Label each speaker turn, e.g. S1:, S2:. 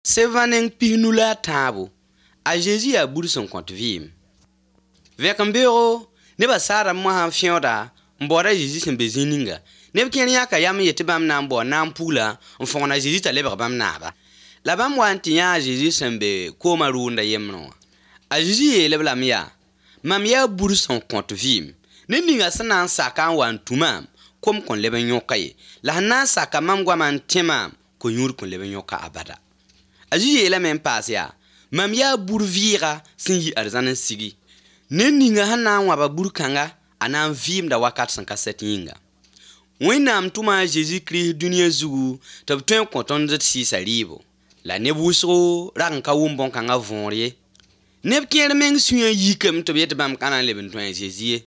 S1: Sevanen pinula tabo. A Jésus a bout son compte vim. Vek un bureau, ne ba sara moi en fionda, mbora Jésus sen bezininga. Ne ken yaka yam yete bam na mbo na mpula, on na Jésus ta leber bam na ba. La bam wanti ya Jésus sen be ko marunda yemno. A Jésus e lebla miya. Mam ya bout son compte vim. Ne ninga sanan saka wan tumam, kom kon leben yokaye. La na saka mam gwa man temam, ko yur kon leben yoka abada. A Jésus la men passe ya. Mam ya burvira sin yi arzanan sigi. Ne ninga hana wa ba burkanga anan vim da wakat san kaset yinga. Wẽnnaam tʋma a Jésus-Christ dũniyã zugu tɩ b tõe n kõ tõnd d sɩɩsa rɩɩbo. La neb wʋsgo rag n ka wʋm bõn-kãngã võor ye. Neb kẽer meng sũyã yikame tɩ b yetɩ bãmb ka na n leb n tõe a Jésus ye.